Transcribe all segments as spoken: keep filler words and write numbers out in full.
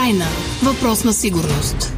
Украйна – въпрос на сигурност.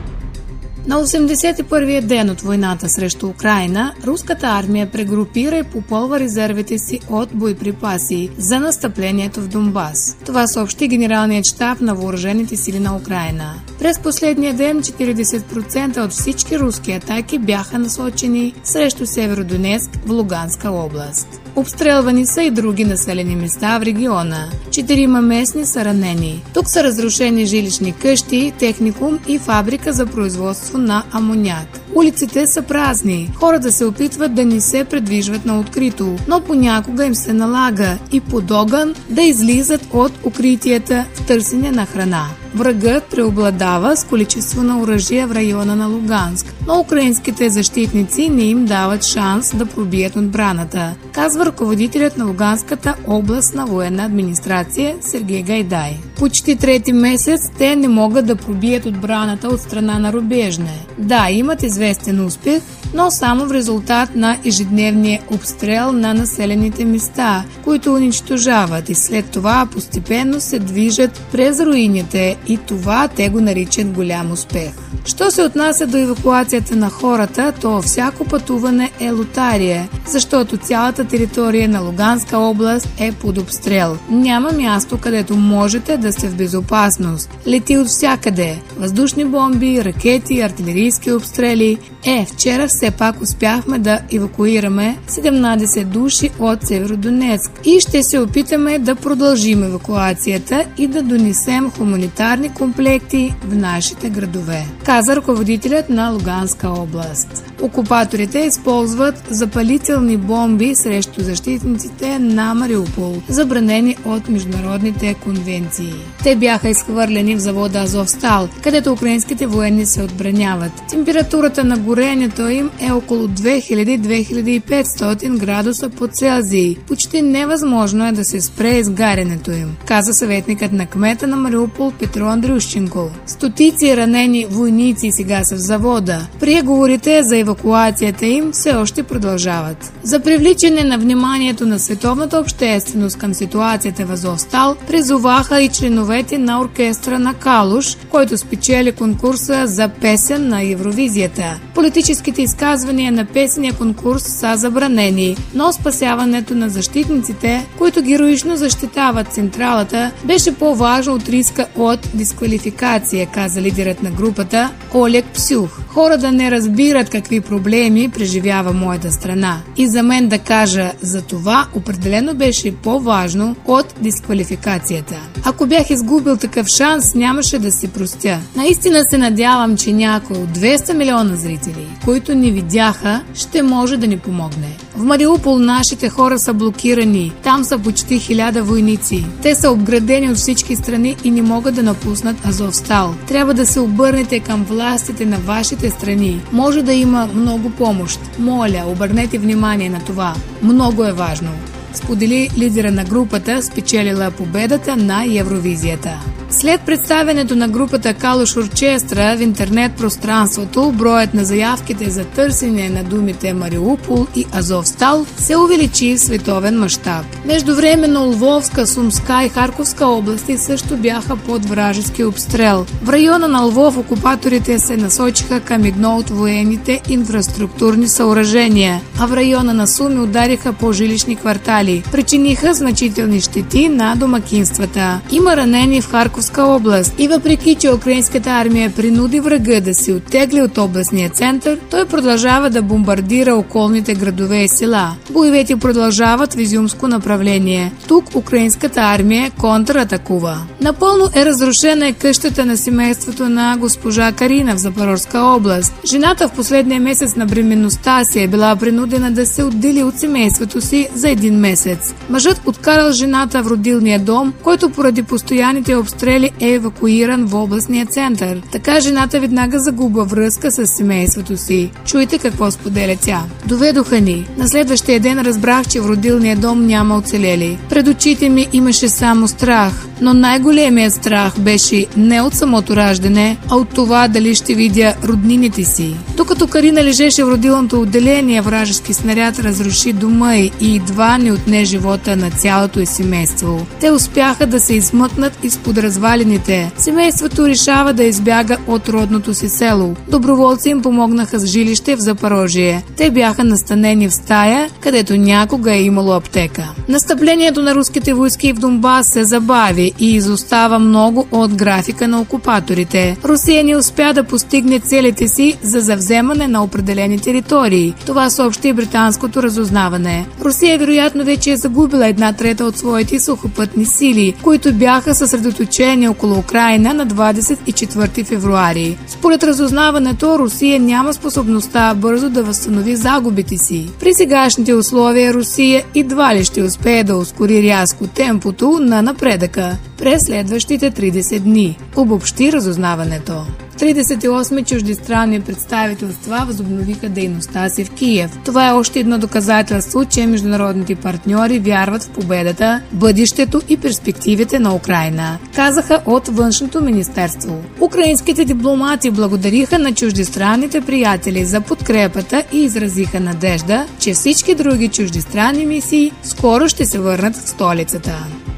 На осемдесет и първия ден от войната срещу Украйна, руската армия прегрупира и попълва резервите си от боеприпаси за настъплението в Донбас. Това съобщи Генералният щаб на въоръжените сили на Украйна. През последния ден четиридесет процента от всички руски атаки бяха насочени срещу Северодонецк в Луганска област. Обстрелвани са и други населени места в региона. Четирима местни са ранени. Тук са разрушени жилищни къщи, техникум и фабрика за производство на амоняк. Улиците са празни. Хората се опитват да не се предвижват на открито, но понякога им се налага и под огън да излизат от укритията в търсене на храна. Врагът преобладава с количество на оръжие в района на Луганск, но украинските защитници не им дават шанс да пробият отбраната, казва ръководителят на Луганската областна военна администрация Сергей Гайдай. Почти трети месец те не могат да пробият отбраната от страна на Рубежне. Да, имат известен успех, но само в резултат на ежедневния обстрел на населените места, които унищожават и след това постепенно се движат през руините и това те го наричат голям успех. Що се отнася до евакуацията на хората, то всяко пътуване е лотария, защото цялата територия на Луганска област е под обстрел. Няма място, където можете да сте в безопасност. Лети от всякъде. Въздушни бомби, ракети, артилерийски обстрели. Е, вчера все пак успяхме да евакуираме седемнадесет души от Северодонецк и ще се опитаме да продължим евакуацията и да донесем хуманитарни комплекти в нашите градове, каза ръководителят на Луганска област. Окупаторите използват запалителни бомби срещу защитниците на Мариупол, забранени от международните конвенции. Те бяха изхвърлени в завода Азовстал, където украинските военни се отбраняват. Температурата на горението им е около две хиляди до две хиляди и петстотин градуса по Целзий. Почти невъзможно е да се спре изгарянето им, каза съветникът на кмета на Мариупол Петро Андрющенко. Стотици ранени войници сега са в завода. Преговорите за евакуацията им все още продължават. За привличане на вниманието на световната общественост към ситуацията в Азовстал призоваха и членовете на оркестра на Калуш, който спечели конкурса за песен на Евровизията. Политическите изказвания на песения конкурс са забранени, но спасяването на защитниците, които героично защитават централата, беше по-важно от риска от дисквалификация, каза лидерът на групата Олег Псюх. Хора да не разбират какви проблеми преживява моята страна. И за мен да кажа за това определено беше по-важно от дисквалификацията. Ако бях изгубил такъв шанс, нямаше да си простя. Наистина се надявам, че някой от двеста милиона зрители, които ни видяха, ще може да ни помогне. В Мариупол нашите хора са блокирани. Там са почти хиляда войници. Те са обградени от всички страни и не могат да напуснат Азовстал. Трябва да се обърнете към властите на вашите страни. Може да има много помощ. Моля, обърнете внимание на това. Много е важно, сподели лидера на групата, спечелила победата на Евровизията. След представянето на групата Калуш Орчестра в интернет пространството, броят на заявките за търсене на думите Мариупол и Азовстал се увеличи в световен мащаб. Междувременно Лвовска, Сумска и Харковска области също бяха под вражески обстрел. В района на Лвов окупаторите се насочиха към едно от военните инфраструктурни съоръжения, а в района на Суми удариха по жилищни квартали. Причиниха значителни щети на домакинствата. Има ранени в Харковска област и въпреки, че украинската армия принуди врага да се оттегли от областния център, той продължава да бомбардира околните градове и села. Боевете продължават в изюмско направление. Тук украинската армия контратакува. Напълно е разрушена и къщата на семейството на госпожа Карина в Запорожска област. Жената в последния месец на бременността си е била принудена да се отдели от семейството си за един месец. Мъжът откарал жената в родилния дом, който поради постоянните обстрели е евакуиран в областния център. Така жената веднага загубва връзка с семейството си. Чуйте какво споделя тя. Доведоха ни. На следващия ден разбрах, че в родилния дом няма оцелели. Пред очите ми имаше само страх. Но най-големият страх беше не от самото раждане, а от това дали ще видя роднините си. Докато Карина лежеше в родилното отделение, вражески снаряд разруши дома й и едва не отне живота на цялото й семейство. Те успяха да се измъкнат изпод развалините. Семейството решава да избяга от родното си село. Доброволци им помогнаха с жилище в Запорожие. Те бяха настанени в стая, където някога е имало аптека. Настъплението на руските войски в Донбас се забави и изостава много от графика на окупаторите. Русия не успя да постигне целите си за завземане на определени територии. Това съобщи и британското разузнаване. Русия вероятно вече е загубила една трета от своите сухопътни сили, които бяха съсредоточени около Украйна на двадесет и четвърти февруари. Според разузнаването, Русия няма способността бързо да възстанови загубите си. При сегашните условия Русия едва ли ще успее да ускори рязко темпото на напредъка през следващите тридесет дни, обобщи разузнаването. тридесет и осми чуждестранни представителства възобновиха дейността си в Киев. Това е още едно доказателство, че международните партньори вярват в победата, бъдещето и перспективите на Украйна, казаха от Външното министерство. Украинските дипломати благодариха на чуждестранните приятели за подкрепата и изразиха надежда, че всички други чуждестранни мисии скоро ще се върнат в столицата.